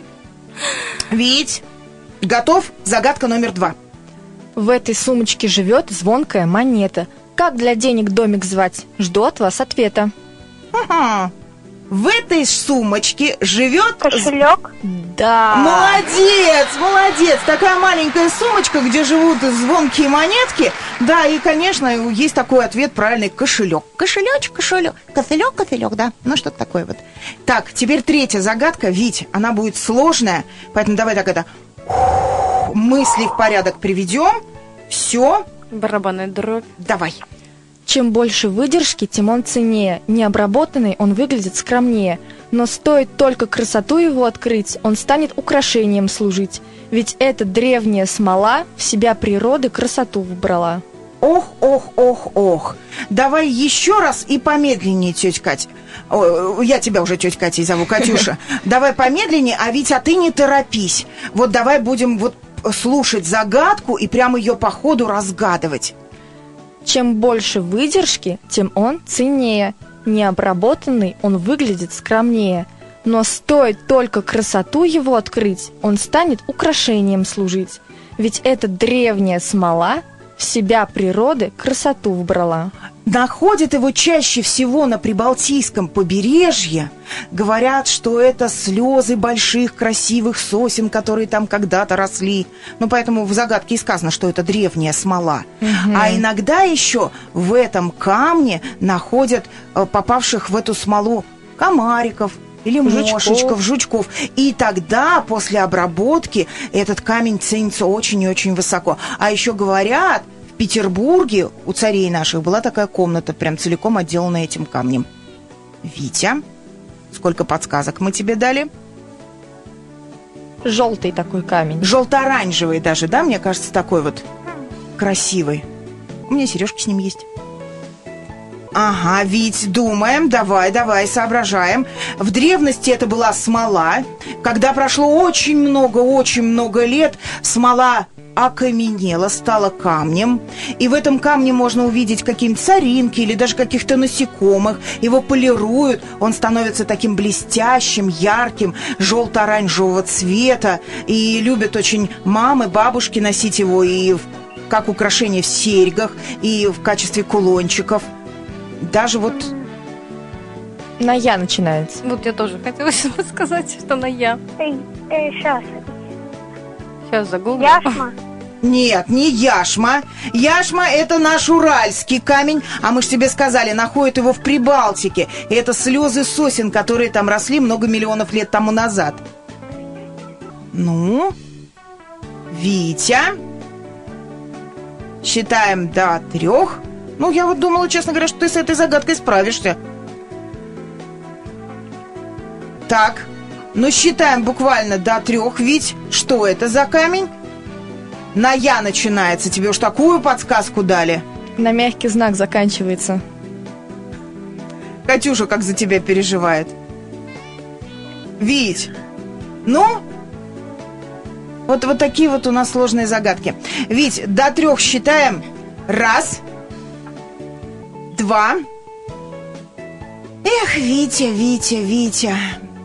Вить, готов? Загадка номер два. В этой сумочке живет звонкая монета. Как для денег домик звать? Жду от вас ответа. Ага. В этой сумочке живет... Кошелек. Да. Молодец, молодец. Такая маленькая сумочка, где живут звонкие монетки. Да, и, конечно, есть такой ответ правильный. Кошелек. Кошелечек, кошелек. Кофелек, кофелек, да. Ну, что-то такое вот. Так, теперь третья загадка. Вить, она будет сложная. Поэтому давай так это... Мысли в порядок приведем. Все. Барабанная дробь. Давай. Чем больше выдержки, тем он ценнее. Необработанный он выглядит скромнее. Но стоит только красоту его открыть, он станет украшением служить. Ведь эта древняя смола в себя природы красоту вбрала. Ох, ох, ох, ох. Давай еще раз и помедленнее, тетя Катя. О, я тебя уже тетя Катей зову, Катюша. Давай помедленнее, а ведь а ты не торопись. Вот давай будем вот слушать загадку и прямо ее по ходу разгадывать. Чем больше выдержки, тем он ценнее. Необработанный он выглядит скромнее. Но стоит только красоту его открыть, он станет украшением служить. Ведь эта древняя смола в себя природы красоту вбрала. Находят его чаще всего на Прибалтийском побережье. Говорят, что это слезы больших красивых сосен, которые там когда-то росли. Ну, поэтому в загадке и сказано, что это древняя смола. Мгм. А иногда еще в этом камне находят э, попавших в эту смолу комариков, Или Жучков. мошечков, жучков. И тогда, после обработки, этот камень ценится очень и очень высоко. А еще говорят, в Петербурге у царей наших была такая комната, прям целиком отделанная этим камнем. Витя, сколько подсказок мы тебе дали? Желтый такой камень. Желто-оранжевый даже, да? Мне кажется, такой вот красивый. У меня сережки с ним есть. Ага, Вить, думаем, давай, давай, соображаем. В древности это была смола. Когда прошло очень много, очень много лет, смола окаменела, стала камнем. И в этом камне можно увидеть какие-нибудь соринки или даже каких-то насекомых. Его полируют, он становится таким блестящим, ярким, желто-оранжевого цвета. И любят очень мамы, бабушки носить его и как украшение в серьгах, и в качестве кулончиков. Даже вот... На «я» начинается. Вот я тоже хотела сказать, что на «я». Эй, эй, сейчас. Сейчас загуглю. Яшма. Нет, не яшма. Яшма – это наш уральский камень, а мы же тебе сказали, находят его в Прибалтике. И это слезы сосен, которые там росли много миллионов лет тому назад. Ну, Витя, считаем до трех. Ну, я вот думала, честно говоря, что ты с этой загадкой справишься. Так, ну считаем буквально до трех. Вить, что это за камень? На «я» начинается. Тебе уж такую подсказку дали. На мягкий знак заканчивается. Катюша как за тебя переживает. Вить, ну? Вот, вот такие вот у нас сложные загадки. Вить, до трех считаем. Раз. Два. Эх, Витя, Витя, Витя.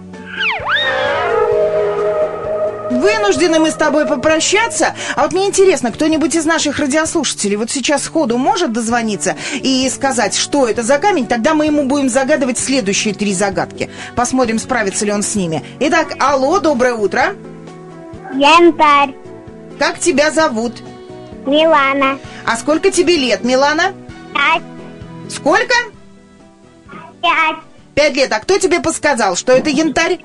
Вынуждены мы с тобой попрощаться. А вот мне интересно, кто-нибудь из наших радиослушателей вот сейчас сходу может дозвониться и сказать, что это за камень? Тогда мы ему будем загадывать следующие три загадки. Посмотрим, справится ли он с ними. Итак, алло, доброе утро. Янтарь. Как тебя зовут? Милана. А сколько тебе лет, Милана? Пять. Сколько? Пять. Пять лет. А кто тебе подсказал, что это янтарь?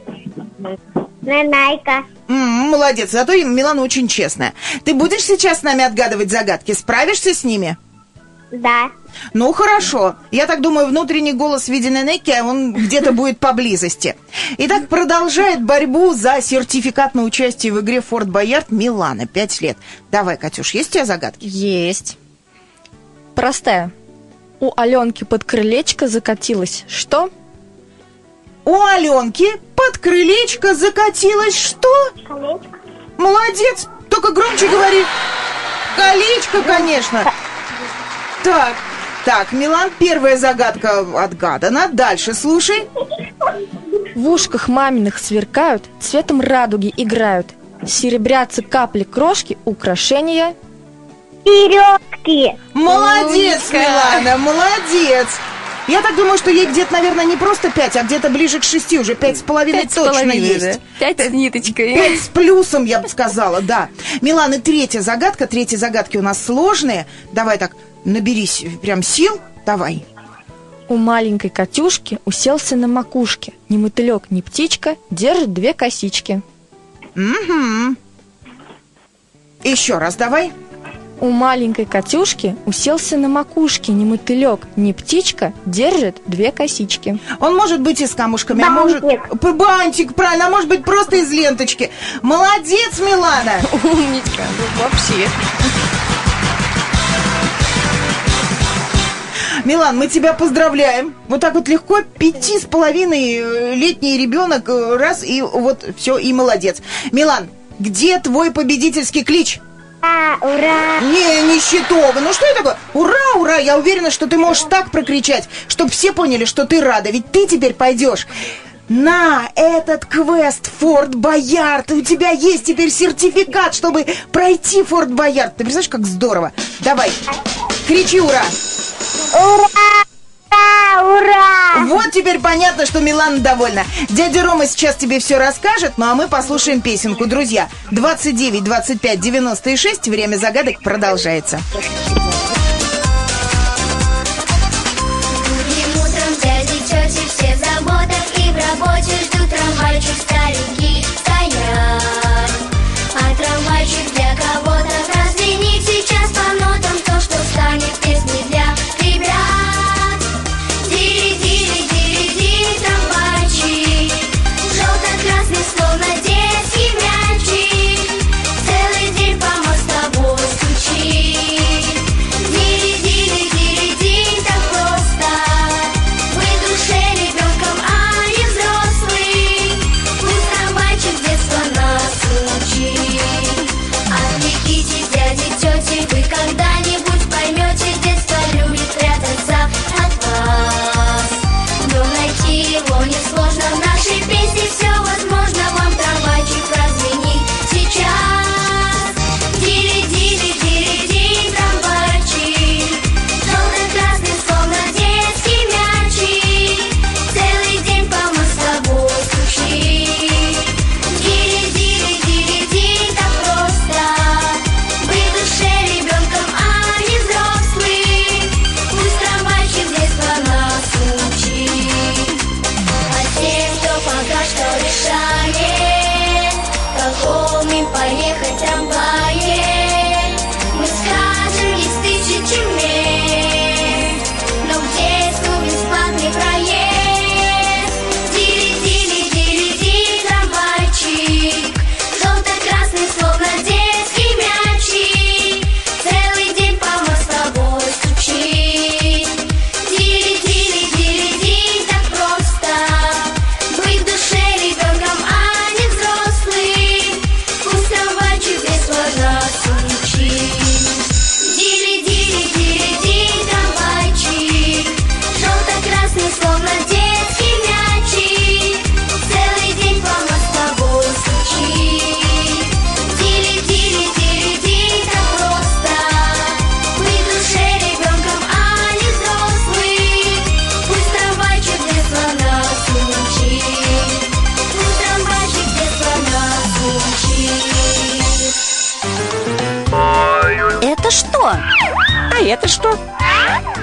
Нанайка. М-м, молодец, зато Милана очень честная. Ты будешь сейчас с нами отгадывать загадки? Справишься с ними? Да. Ну, хорошо. Я так думаю, внутренний голос в виде Нанайки, он где-то будет поблизости. Итак, продолжает борьбу за сертификат на участие в игре Форт Боярд Милана. Пять лет. Давай, Катюш, есть у тебя загадки? Есть. Простая. У Аленки под крылечко закатилось что? У Аленки под крылечко закатилось что? Колечко. Молодец, только громче говори. Колечко, конечно. Так, так, Милан, первая загадка отгадана. Дальше слушай. В ушках маминых сверкают, цветом радуги играют. Серебрятся капли крошки, украшения. Сережки. Молодец, Умничка. Милана, молодец. Я так думаю, что ей где-то, наверное, не просто пять, а где-то ближе к шести, уже пять с половиной Пять с точно половиной, есть. да. Пять с ниточкой. Пять с плюсом, я бы сказала, да. Милан, и третья загадка. Третьи загадки у нас сложные. Давай так, наберись прям сил. Давай. У маленькой Катюшки уселся на макушке. Ни мотылек, ни птичка держит две косички. Угу. Еще раз давай. У маленькой Катюшки уселся на макушке. Ни мотылек, ни птичка держит две косички. Он может быть и с камушками, а Бантик. может... П- Бантик, правильно, а может быть просто из ленточки. Молодец, Милана. Умничка, ну вообще. Милан, мы тебя поздравляем. Вот так вот легко, пяти с половиной летний ребенок, раз, и вот все, и молодец. Милан, где твой победительский клич? А, ура. Не, не Щитова. Ну что это такое? Ура, ура! Я уверена, что ты можешь так прокричать, чтобы все поняли, что ты рада. Ведь ты теперь пойдешь на этот квест Форт Боярд. У тебя есть теперь сертификат, чтобы пройти Форт Боярд. Ты представляешь, как здорово? Давай, кричи ура! Ура. Ура, ура. Вот теперь понятно, что Милана довольна. Дядя Рома сейчас тебе все расскажет, ну а мы послушаем песенку. Друзья, двадцать девять двадцать пять девяносто шесть, время загадок продолжается. Будним утром дяди, тети, все в заботах и в работе.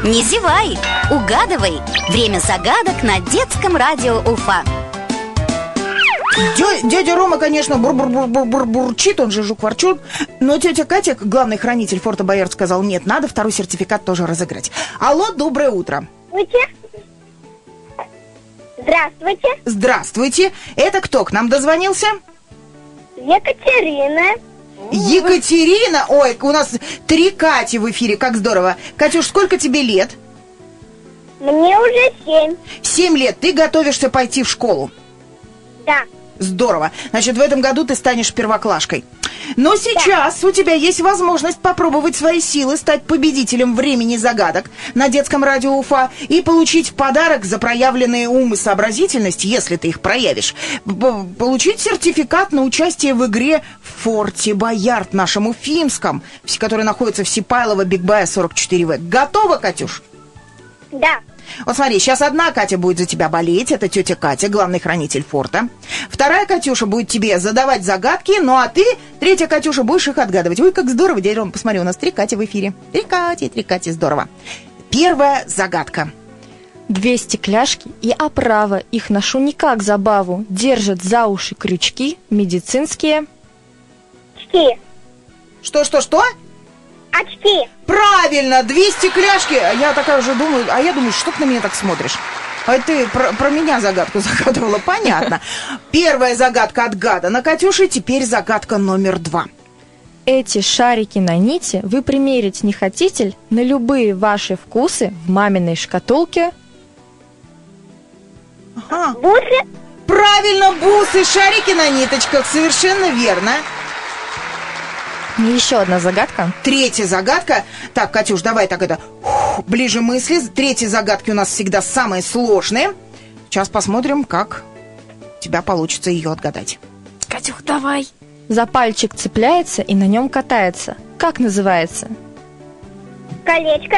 Не зевай, угадывай. Время загадок на детском радио Уфа. Дё- Дядя Рома, конечно, бур-бур-бур-бур-бурчит, он же жук-ворчун. Но тетя Катя, главный хранитель форта Боярд, сказал: нет, надо второй сертификат тоже разыграть. Алло, доброе утро. Здравствуйте. Здравствуйте. Здравствуйте. Это кто к нам дозвонился? Екатерина. Екатерина. Ой, у нас три Кати в эфире, как здорово. Катюш, сколько тебе лет? Мне уже семь. Семь лет. Ты готовишься пойти в школу? Да. Здорово. Значит, в этом году ты станешь первоклашкой. Но сейчас да. у тебя есть возможность попробовать свои силы, стать победителем времени загадок на детском радио Уфа и получить в подарок за проявленные ум и сообразительность, если ты их проявишь, получить сертификат на участие в игре в форте Боярд, нашем уфимском, который находится в Сипайлово, Бигбая, сорок четыре вэ. Готова, Катюш? Да. Вот смотри, сейчас одна Катя будет за тебя болеть, это тетя Катя, главный хранитель форта. Вторая Катюша будет тебе задавать загадки, ну а ты, третья Катюша, будешь их отгадывать. Ой, как здорово, дядя Ром, посмотри, у нас три Кати в эфире. Три Кати, три Кати, здорово. Первая загадка. Две стекляшки и оправа, их ношу не как забаву, держат за уши крючки медицинские. Очки. Что-что-что? Очки. Правильно, две стекляшки. Я такая уже думаю, а я думаю, что ты на меня так смотришь? А ты про, про меня загадку загадывала, понятно. Первая загадка отгадана, Катюша, теперь загадка номер два. Эти шарики на нити вы примерить не хотите на любые ваши вкусы в маминой шкатулке? Ага. Бусы. Правильно, бусы, шарики на ниточках, совершенно верно. Еще одна загадка. Третья загадка. Так, Катюш, давай так это ух, ближе мысли. Третьи загадки у нас всегда самые сложные. Сейчас посмотрим, как у тебя получится ее отгадать. Катюх, давай. За пальчик цепляется и на нем катается. Как называется? Колечко.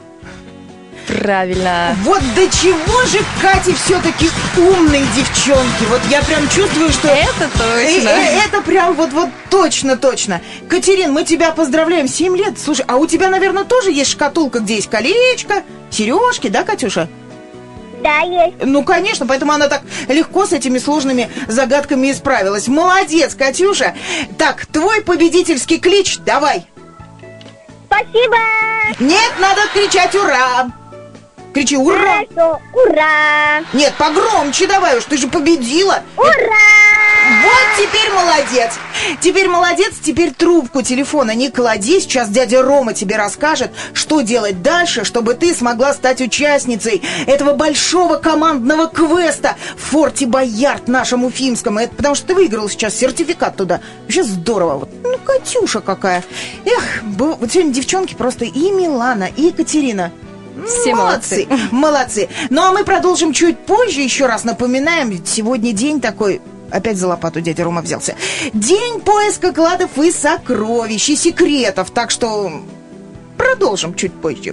Правильно. Вот до чего же Кате все-таки умные девчонки. Вот я прям чувствую, что... Это точно. Это прям вот, вот точно-точно. Катерин, мы тебя поздравляем. Семь лет. Слушай, а у тебя, наверное, тоже есть шкатулка, где есть колечко, сережки, да, Катюша? Да, есть. Ну, конечно, поэтому она так легко с этими сложными загадками и справилась. Молодец, Катюша. Так, твой победительский клич давай. Спасибо. Нет, надо кричать «Ура!» Кричи «Ура!» Хорошо, ура! Нет, погромче давай уж, ты же победила. Ура! Вот теперь молодец. Теперь молодец, теперь трубку телефона не клади. Сейчас дядя Рома тебе расскажет, что делать дальше, чтобы ты смогла стать участницей этого большого командного квеста в форте Боярд нашем уфимском. Это потому что ты выиграла сейчас сертификат туда. Вообще здорово. Вот. Ну, Катюша какая. Эх, вот сегодня девчонки просто и Милана, и Екатерина. Все молодцы. молодцы. Молодцы. Ну, а мы продолжим чуть позже. Еще раз напоминаем, сегодня день такой... Опять за лопату дядя Рома взялся. День поиска кладов и сокровищ, и секретов. Так что продолжим чуть позже.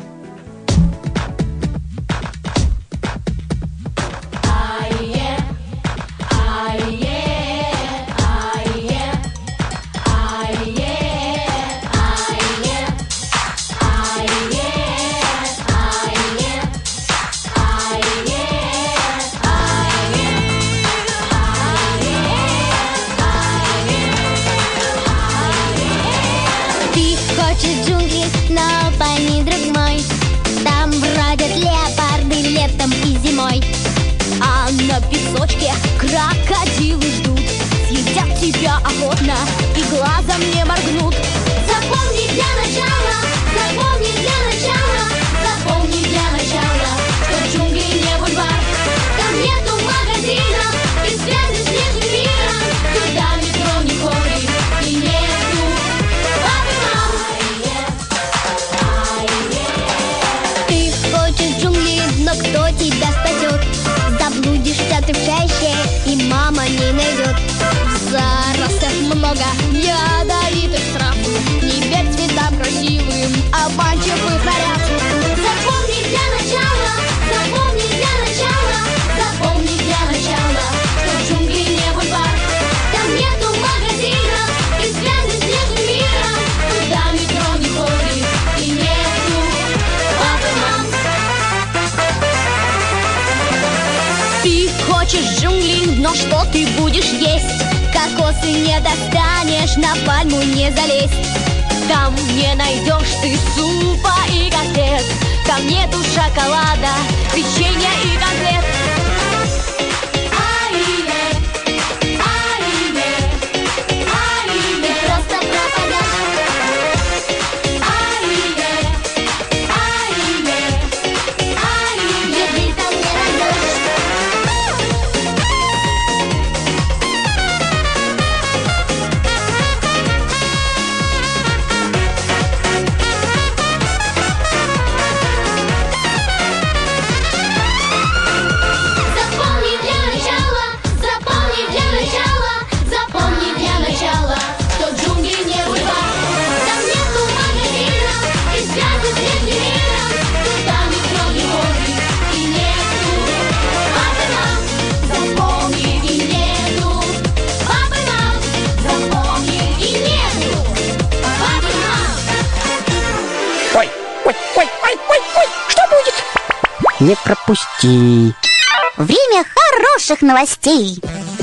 Хочешь джунгли, но пойми, друг мой, хочешь джунгли, но что ты будешь есть? Кокосы не достанешь, на пальму не залезть. Там не найдешь ты супа и котлет, там нету шоколада, печенья и конфет. Не пропусти. Время хороших новостей.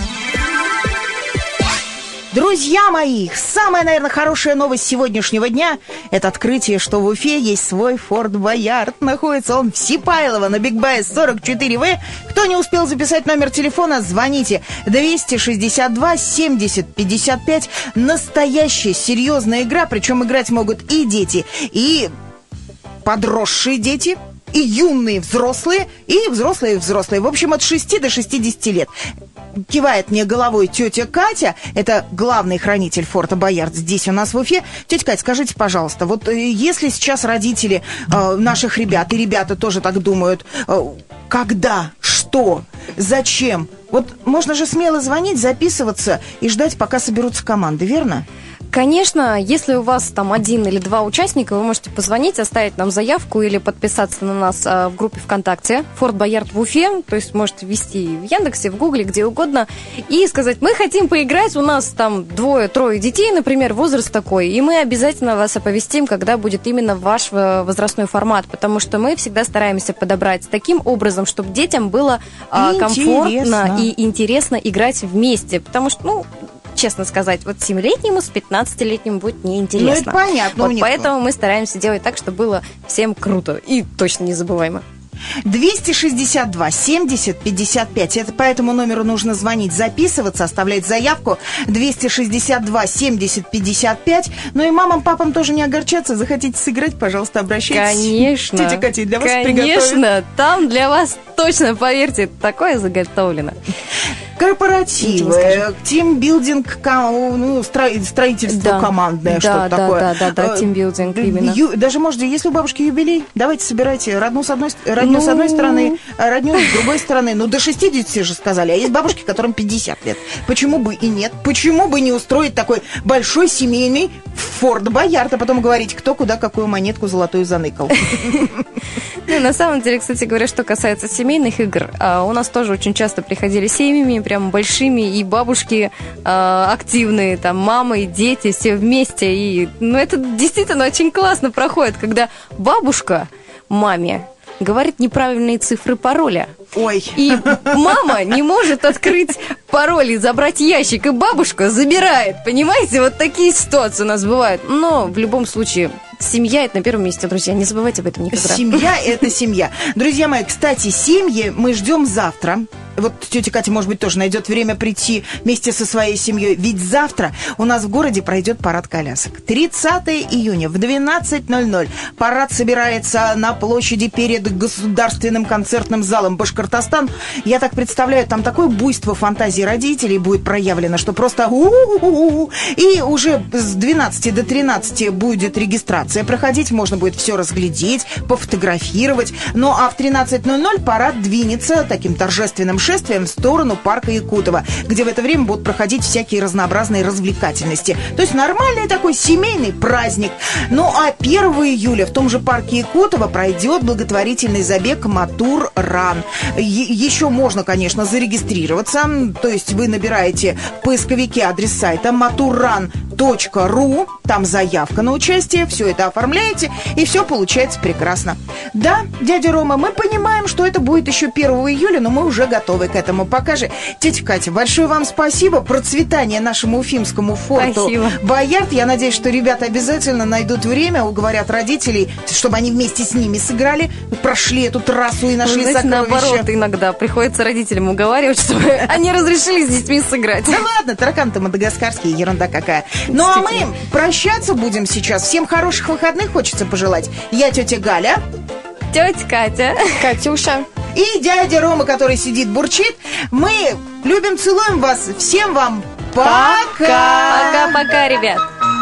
Друзья мои, самая, наверное, хорошая новость сегодняшнего дня – это открытие, что в Уфе есть свой Форт Боярд. Находится он в Сипайлово на Биг-Бай сорок четыре вэ. Кто не успел записать номер телефона, звоните двести шестьдесят два семьдесят пятьдесят пять. Настоящая серьезная игра, причем играть могут и дети, и подросшие дети, и юные взрослые, и взрослые взрослые. В общем, от шести до шестидесяти лет. Кивает мне головой тетя Катя, это главный хранитель Форта Боярд здесь у нас в Уфе. Тетя Катя, скажите, пожалуйста, вот если сейчас родители э, наших ребят, и ребята тоже так думают, э, когда, что, зачем, вот можно же смело звонить, записываться и ждать, пока соберутся команды, верно? Конечно, если у вас там один или два участника, вы можете позвонить, оставить нам заявку или подписаться на нас а, в группе ВКонтакте «Форт Боярд в Уфе», то есть можете ввести в Яндексе, в Гугле, где угодно, и сказать: мы хотим поиграть, у нас там двое-трое детей, например, возраст такой, и мы обязательно вас оповестим, когда будет именно ваш возрастной формат, потому что мы всегда стараемся подобрать таким образом, чтобы детям было а, комфортно и интересно играть вместе, потому что, ну, честно сказать, вот семилетнему с пятнадцатилетним будет неинтересно. Ну, это понятно. Вот поэтому мы стараемся делать так, чтобы было всем круто и точно незабываемо. двести шестьдесят два семьдесят пятьдесят пять. Это по этому номеру нужно звонить, записываться, оставлять заявку. двести шестьдесят два семьдесят пятьдесят пять. Ну и мамам, папам тоже не огорчаться. Захотите сыграть, пожалуйста, обращайтесь. Конечно. Тетя Катя для вас Конечно. приготовит. Конечно. Там для вас точно, поверьте, такое заготовлено. Корпоративы, тимбилдинг, ну, строительство да. командное, да, что-то да, такое. Да, да, да, тимбилдинг именно. Ю, даже, можете, если у бабушки юбилей, давайте собирайте родню с одной, родню ну... с одной стороны, родню с другой стороны. Ну, до шестидесяти же сказали, а есть бабушки, которым пятьдесят лет. Почему бы и нет? Почему бы не устроить такой большой семейный Форт Боярд, а потом говорить, кто куда какую монетку золотую заныкал? Ну, на самом деле, кстати говоря, что касается семейных игр, у нас тоже очень часто приходили семьями, прям большими, и бабушки активные, там, мамы и дети, все вместе. И, ну, это действительно очень классно проходит, когда бабушка маме говорит неправильные цифры пароля. Ой. И мама не может открыть пароль и забрать ящик, и бабушка забирает. Понимаете, вот такие ситуации у нас бывают. Но в любом случае, семья – это на первом месте, друзья. Не забывайте об этом никогда. Семья – это семья. Друзья мои, кстати, семьи мы ждем завтра. Вот тетя Катя, может быть, тоже найдет время прийти вместе со своей семьей. Ведь завтра у нас в городе пройдет парад колясок. тридцатого июня в двенадцать ноль ноль парад собирается на площади перед Государственным концертным залом Башкортостан. Я так представляю, там такое буйство фантазии родителей будет проявлено, что просто у-у-у-у. И уже с двенадцати до тринадцати будет регистрация проходить. Можно будет все разглядеть, пофотографировать. Ну а в тринадцать ноль ноль парад двинется таким торжественным шествием в сторону парка Якутова, где в это время будут проходить всякие разнообразные развлекательности. То есть нормальный такой семейный праздник. Ну а первого июля в том же парке Якутова пройдет благотворительный забег Матур Ран. Е- еще можно, конечно, зарегистрироваться. То есть вы набираете в поисковике адрес сайта матурран точка ру, там заявка на участие, все это оформляете, и все получается прекрасно. Да, дядя Рома, мы понимаем, что это будет еще первого июля, но мы уже готовы к этому. Пока же, тетя Катя, большое вам спасибо, процветания нашему уфимскому форту Спасибо. Боярд. Я надеюсь, что ребята обязательно найдут время, уговорят родителей, чтобы они вместе с ними сыграли, прошли эту трассу и нашли Знаете, сокровища. наоборот, иногда приходится родителям уговаривать, чтобы они разрешили с детьми сыграть. Да ладно, тараканы-то мадагаскарские, ерунда какая. Ну а мы прощаться будем сейчас. Всем хороших выходных хочется пожелать. Я тетя Галя. Тетя Катя. Катюша. И дядя Рома, который сидит, бурчит. Мы любим, целуем вас. Всем вам пока. Пока-пока, ребят.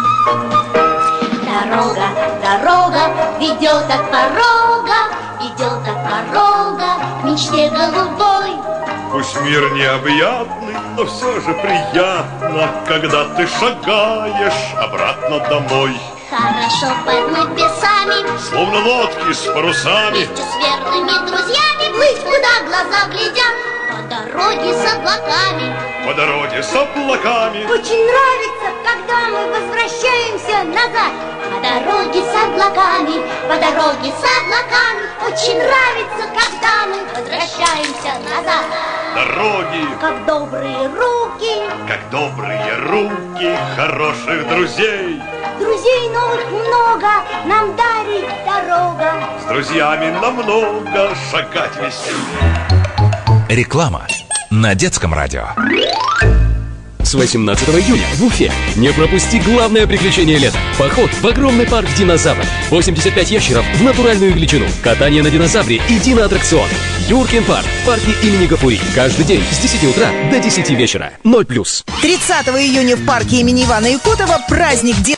Дорога, дорога ведет от порога, идет от порога к мечте голубой. Пусть мир необъятный, но все же приятно, когда ты шагаешь обратно домой. Хорошо под небесами, Словно лодки с парусами, вместе с верными друзьями, плыть, куда глаза глядят, по дороге с облаками. по дороге с облаками. Очень нравится, когда мы возвращаемся назад. По дороге с облаками, по дороге с облаками. Очень нравится, когда мы возвращаемся назад. Дороги, Как добрые руки, как добрые руки хороших друзей. друзей новых много нам дарит дорога. С друзьями намного шагать веселее. Реклама на детском радио. С восемнадцатого июня в Уфе не пропусти главное приключение лета. Поход в огромный парк динозавров. восемьдесят пять ящеров в натуральную величину. Катание на динозавре и диноаттракцион. Юркин парк в парке имени Гафури. Каждый день с десяти утра до десяти вечера. ноль плюс. тридцатого июня в парке имени Ивана Якутова праздник детства.